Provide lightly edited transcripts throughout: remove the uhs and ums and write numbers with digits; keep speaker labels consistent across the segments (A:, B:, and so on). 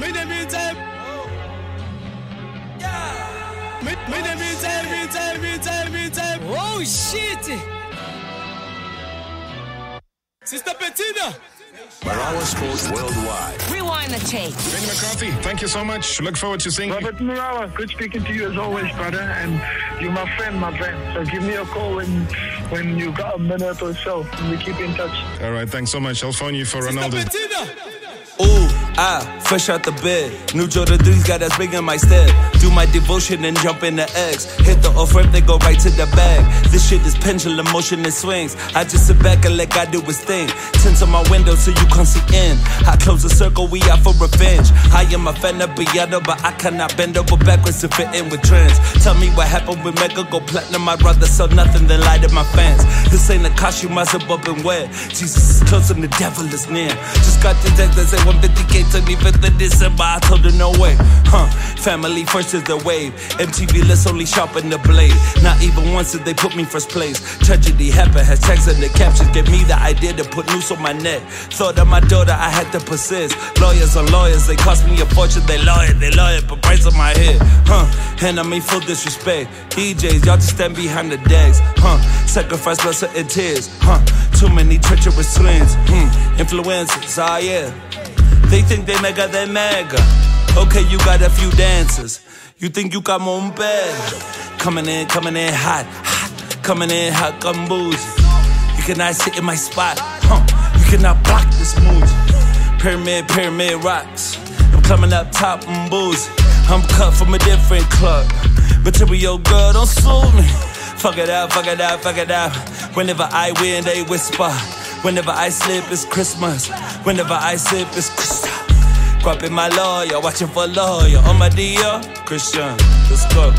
A: Oh shit! Sister Bettina!
B: Marawa Sports Worldwide.
C: Rewind the tape.
D: Benny McCarthy, thank you so much. Look forward to seeing you.
E: Robert Marawa, good speaking to you as always, brother. And you're my friend. So give me a call when you got a minute or so. And we keep in touch.
D: All right, thanks so much. I'll phone you for Ronaldo.
F: Ooh, fresh out the bed. New Jordan 3's got us big in my step. Do my devotion and jump in the X. Hit the off-ramp, they go right to the bag. This shit is pendulum motion and swings. I just sit back and let God do his thing. Tint on my window so you can't see in. I close the circle, we out for revenge. I am a fan of Beyonce, but I cannot bend over backwards to fit in with trends. Tell me what happened with Mega go platinum. I'd rather sell nothing than lie to my fans. This ain't a costume, I zip up and wear. Jesus is close and the devil is near. Just got the text that say 150K to me 5th of December, I told her no way. Family first is the wave. MTV, let's only sharpen the blade. Not even once did they put me first place. Tragedy happened, hashtags and the captions gave me the idea to put noose on my neck. Thought of my daughter, I had to persist. Lawyers on lawyers, they cost me a fortune. They lawyer, but price on my head. And I mean full disrespect. DJs, y'all just stand behind the decks. Sacrifice blood, sweat, and tears. Too many treacherous twins. Influencers, yeah. They think they mega. Okay, you got a few dancers. You think you got more bad. Coming in hot. Coming in hot, gumboozy. You cannot sit in my spot. You cannot block this mood. Pyramid rocks. I'm coming up top and boozy. I'm cut from a different club. Material girl, don't sue me. Fuck it out. Whenever I win, they whisper. Whenever I slip, it's Christmas. Whenever I sip, it's Christmas. Grabbing my lawyer, watching for lawyer. On my dear, Christian, let's go.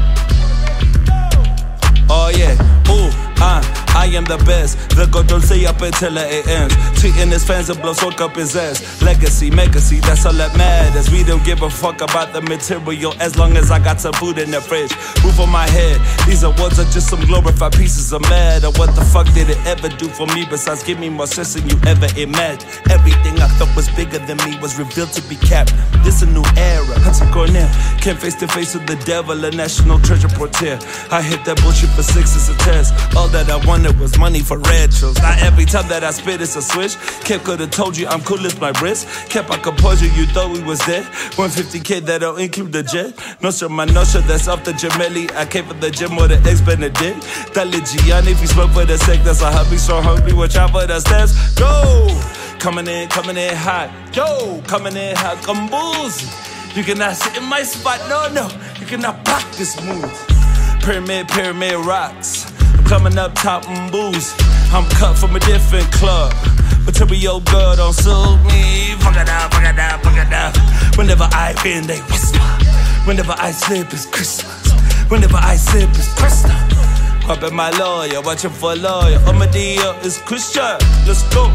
F: Oh yeah, ooh, I am the best. The God don't say up until it ends. Treating his fans and blow soak up his ass. Legacy, that's all that matters. We don't give a fuck about the material as long as I got some food in the fridge. Roof on my head, these awards are just some glorified pieces of matter. What the fuck did it ever do for me besides give me more stress than you ever imagined? Everything I thought was bigger than me was revealed to be capped. This a new era, Hudson Cornell. Came face to face with the devil, a national treasure portier. I hit that bullshit for 6 as a test. All that I wanted was money for retros. Now every time that I spit it's a switch. Kept could've told you I'm cool as my wrist. Kept my composure, you thought we was dead. 150K that don't include the jet. No sure, that's off the Gemelli. I came from the gym with the ex-Benedict. Dale Gianni, if you smoke for the sake, that's a hobby. So hungry, watch out for the steps. Go! Coming in hot. Yo, coming in hot, gumboozy. You cannot sit in my spot, no. You cannot block this move. Pyramid rocks. I'm coming up top and boozy. I'm cut from a different club. Material girl, don't sue me. Fuck it out. Whenever I win, they whisper. Whenever I slip, it's Christmas. Whenever I slip, it's Christmas. Grabbing my lawyer, watching for a lawyer. On my deal, it's Christian. Let's go.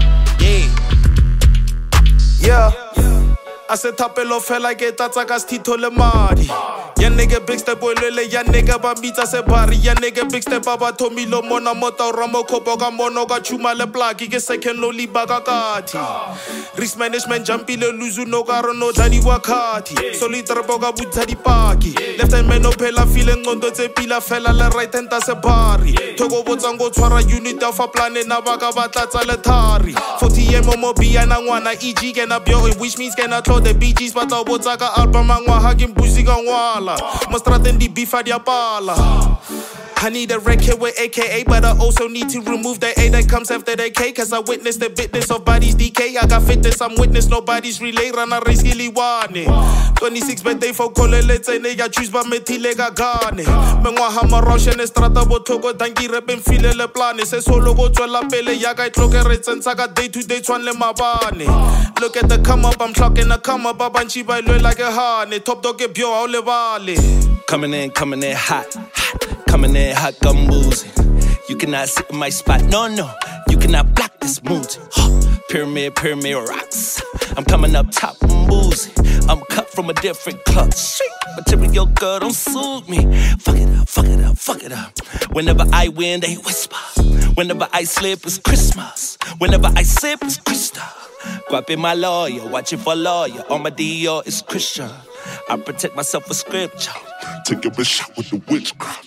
G: Yeah. I said tapelo fela ke tatsa ka stito le madi. Ya nigga big step boilele ya nigga ba mitsa se bari. Ya nigga big step ba Tomilo mona mota ramo kopo ka mono ka chuma le plaki ke second lo liba ka kati. Risk management jumpile luzu no ka rono dadi wakati. Solitary boga butsa di paki. Left hand man no phela feeling ngondo tse pila fela le right hand ta se bari. Thoko botsa ngo tshwara unit of a plan na ba ka batla tsa le thari. 40M mo bia na ngwana EG ke na byo which means ke na the BGs but I was like album ngwa hakim busi ka ngwala mastraten di beef at ya pala. I need a record with AKA, but I also need to remove the A that comes after the K. Cause I witnessed the business of bodies decay. I got fitness, I'm witness, nobody's relay. Rana riskily wane 26 birthday for let's say nigga choose by metile ga gane. Mengwa hama roshen estrata botoko tangi repen file le plane. Se solo go tswela pele ya ga itloke re tsentsha ka day to day tshwan le mabane. Look at the come up, I'm clocking a come up. Abanchi ba lo like a hane. Top dog ke byo ha o le vale.
F: Coming in hot. Coming in hot, gumboozy. You cannot sit in my spot, no. You cannot block this mood. Pyramid rocks. I'm coming up top and boozy. I'm cut from a different cloth. Material girl, don't suit me. Fuck it up, fuck it up, fuck it up. Whenever I win, they whisper. Whenever I slip, it's Christmas. Whenever I sip, it's Krista. Guap my lawyer, watching for lawyer. On my Dior, it's Christian. I protect myself with scripture.
C: Take a bitch shot with the witchcraft.